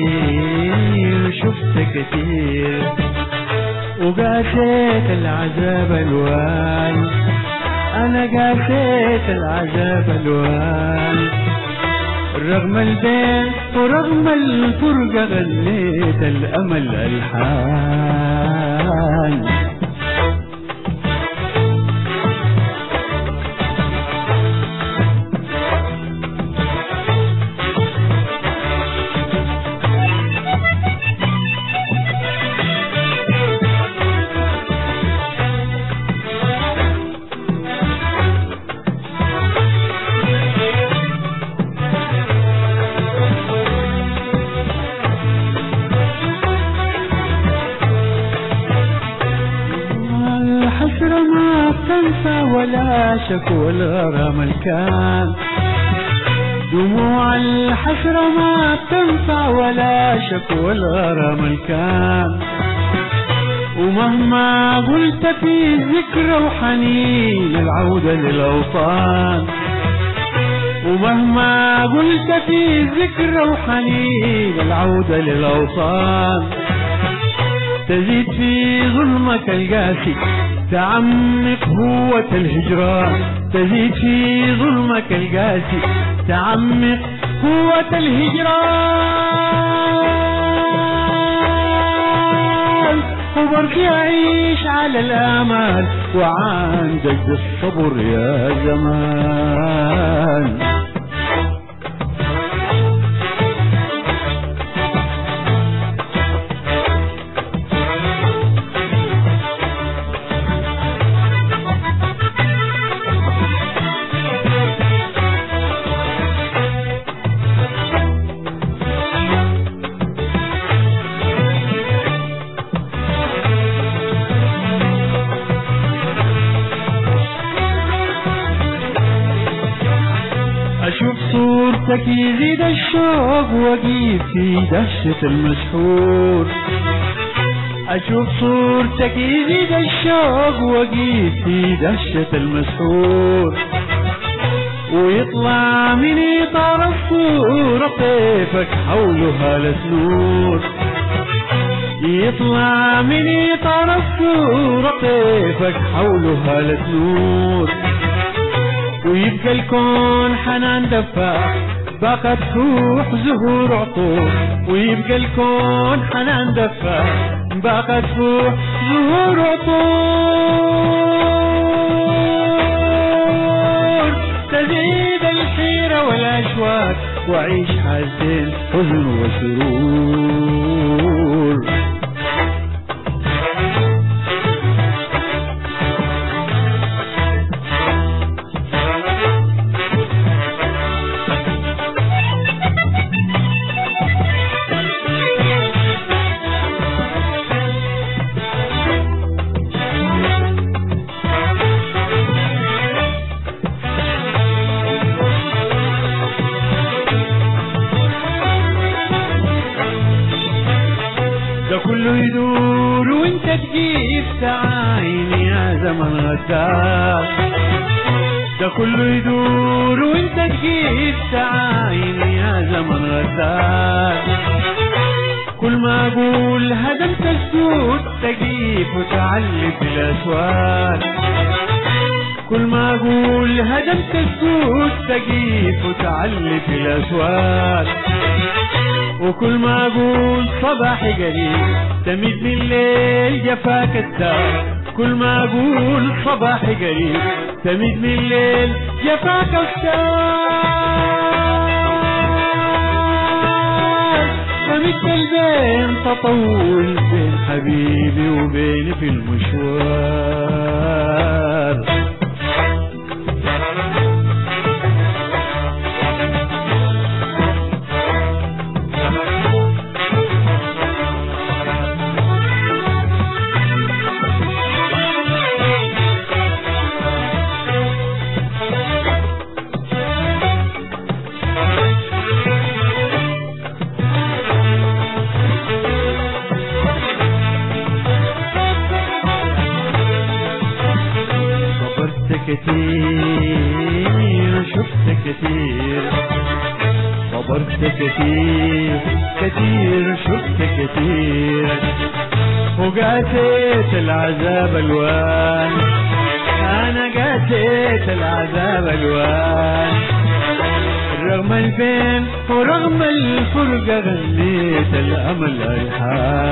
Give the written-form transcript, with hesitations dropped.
كتير شفت كتير وقاسيت العذاب الوان، أنا قاسيت العذاب الوان، رغم البين ورغم الفرقة غنيت الأمل ألحان. الحسرة ما بتنسى ولا شكوى الغرام الكان، دموع الحسرة ما بتنسى ولا شكوى الغرام الكان، ومهما قلت في ذكرى وحنين العودة للأوطان، ومهما قلت في ذكرى وحنين العودة للأوطان، تزيد في ظلمك القاسي تعمق قوة الهجران، تزيد في ظلمك القاسي تعمق قوة الهجران، وبرجع أعيش على الآمال وعندك الصبر يا زمان. أشوف صورتك يزيد الشوق وأجيب في دهشة المسحور، أشوف صورتك يزيد الشوق وأجيب في دهشة المسحور، ويطلع من إطار الصورة طيفك حولها لسنور، يطلع من إطار الصورة طيفك حولها لسنور، ويبقى الكون حنان دفاع باقة روح زهور عطور، ويبقى الكون حنان دفاع باقة روح زهور عطور، تزيد الحيرة والأشواق وأعيش حالتين حزن وسرور. ده كله يدور وانت تجيب تعاين يا زمن غدار، ده كله يدور وانت تجيب تعاين يا زمن غدار، كل ما اقول هدمت السود تجيب وتعلق الاسوار، كل ما اقول هدمت السود تجيب وتعلق الاسوار، وكل ما اقول صباحي قريب تمد من الليل جفاك الدار، كل ما اقول صباحي قريب تمد من الليل جفاك الدار، فمد البين تطول بين حبيبي وبيني في المشوار. كتير شفت كتير صبرت كتير كتير كتير شفت كتير وقاسيت العذاب الوان أنا قاسيت العذاب الوان رغم البين ورغم الفرقة غنيت الأمل ريحان